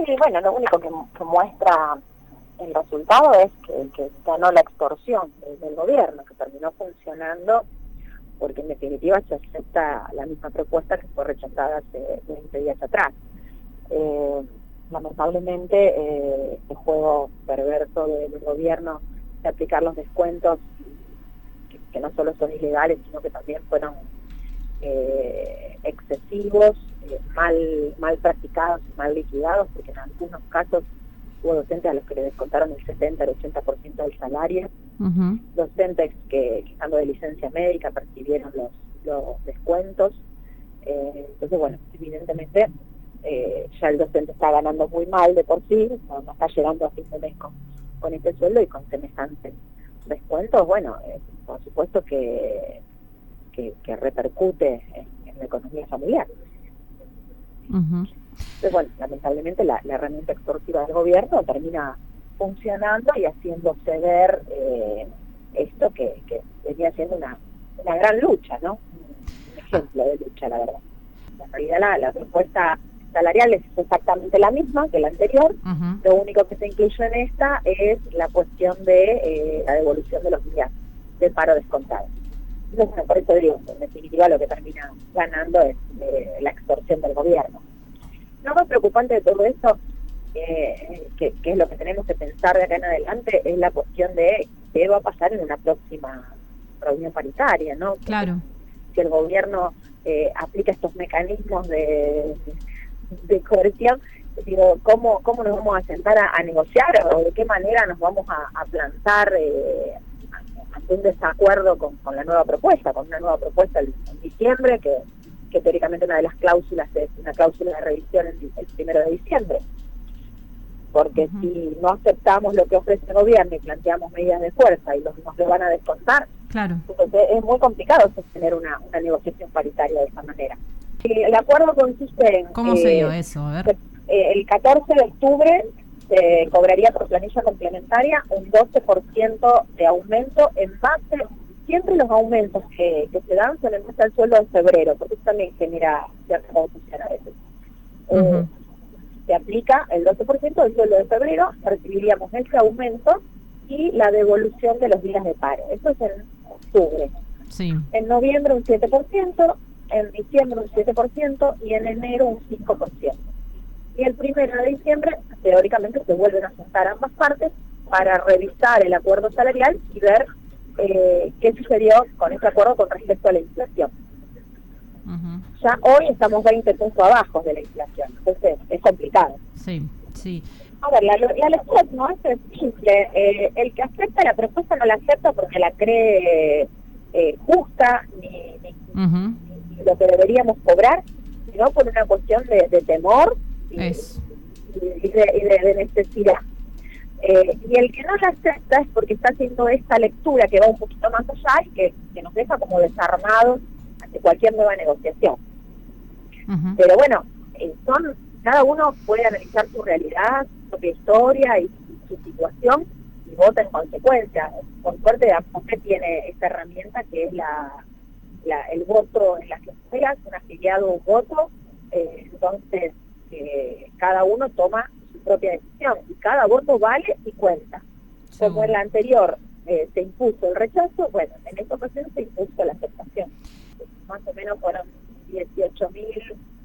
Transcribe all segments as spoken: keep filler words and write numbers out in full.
bueno, lo único que, que muestra el resultado es que, que ganó la extorsión del, del gobierno, que terminó funcionando, porque en definitiva se acepta la misma propuesta que fue rechazada hace veinte días atrás. Eh, lamentablemente, eh, este juego perverso del, del gobierno de aplicar los descuentos, que, que no solo son ilegales, sino que también fueron eh, excesivos, eh, mal, mal practicados y mal liquidados, porque en algunos casos hubo docentes a los que le descontaron el setenta, el ochenta por ciento del salario, uh-huh. docentes que, que estando de licencia médica percibieron los, los descuentos. Eh, entonces, bueno, evidentemente eh, ya el docente está ganando muy mal de por sí, no, no está llegando a fin de mes con, con este sueldo y con semejantes descuentos. Bueno, eh, por supuesto que, que, que repercute en, en la economía familiar. Uh-huh. Entonces, bueno, lamentablemente la, la herramienta extorsiva del gobierno termina funcionando y haciendo ceder eh, esto que, que venía siendo una, una gran lucha, ¿no? Un ejemplo de lucha, la verdad. En realidad la, la propuesta salarial es exactamente la misma que la anterior, uh-huh. Lo único que se incluyó en esta es la cuestión de eh, la devolución de los días de paro descontado. Entonces, bueno, por eso digo, en definitiva lo que termina ganando es eh, la extorsión del gobierno. Lo más preocupante de todo esto, eh, que, que es lo que tenemos que pensar de acá en adelante, es la cuestión de qué va a pasar en una próxima reunión paritaria, ¿no? Porque claro. Si el gobierno eh, aplica estos mecanismos de, de coerción, digo, ¿cómo, cómo nos vamos a sentar a, a negociar o de qué manera nos vamos a, a plantar eh, ante un desacuerdo con, con la nueva propuesta, con una nueva propuesta en, en diciembre, que que teóricamente una de las cláusulas es una cláusula de revisión el, el primero de diciembre, porque uh-huh. si no aceptamos lo que ofrece el gobierno y planteamos medidas de fuerza y los, nos lo van a descontar, claro. Entonces es muy complicado sostener una, una negociación paritaria de esa manera. Y el acuerdo consiste en... ¿Cómo eh, se dio eso? A ver. Eh, el catorce de octubre se cobraría por planilla complementaria un doce por ciento de aumento en base... Siempre los aumentos que, que se dan son en base al sueldo de febrero, porque eso también genera cierta confusión a veces. Uh-huh. Eh, se aplica el doce por ciento del sueldo de febrero, recibiríamos ese aumento y la devolución de los días de paro. Eso es en octubre. Sí. En noviembre un siete por ciento, en diciembre un siete por ciento y en enero un cinco por ciento. Y el primero de diciembre, teóricamente, se vuelven a sentar ambas partes para revisar el acuerdo salarial y ver Eh, qué sucedió con este acuerdo con respecto a la inflación. Uh-huh. Ya hoy estamos veinte puntos abajo de la inflación, entonces es complicado. Sí, sí. A ver, la, la lectura no es simple. Eh, el que acepta la propuesta no la acepta porque la cree eh, justa, ni, ni, uh-huh. ni lo que deberíamos cobrar, sino por una cuestión de, de temor y, es. y, y, de, y de, de necesidad. Eh, y el que no la acepta es porque está haciendo esta lectura que va un poquito más allá y que, que nos deja como desarmados ante cualquier nueva negociación. Uh-huh. Pero bueno, eh, son cada uno puede analizar su realidad, su propia historia y su situación y vota en consecuencia. Por suerte, usted tiene esta herramienta que es la, la el voto en las asambleas, un afiliado, un voto, eh, entonces eh, cada uno toma propia decisión y cada voto vale y cuenta. Sí. Como en la anterior eh, se impuso el rechazo, bueno, en esta ocasión se impuso la aceptación. Más o menos fueron dieciocho mil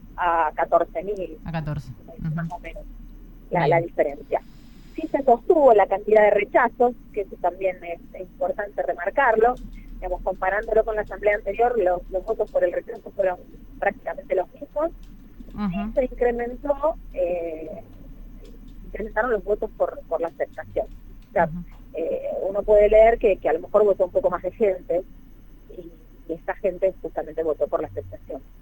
a catorce mil. A catorce. Más uh-huh. o menos la, la diferencia. Sí se sostuvo la cantidad de rechazos, que eso también es, es importante remarcarlo. Digamos, comparándolo con la asamblea anterior, los, los votos por el rechazo fueron prácticamente los mismos. Uh-huh. Y se incrementó... Eh, incrementaron los votos por, por la aceptación. O sea, uh-huh. eh, uno puede leer que, que a lo mejor votó un poco más de gente y, y esta gente justamente votó por la aceptación.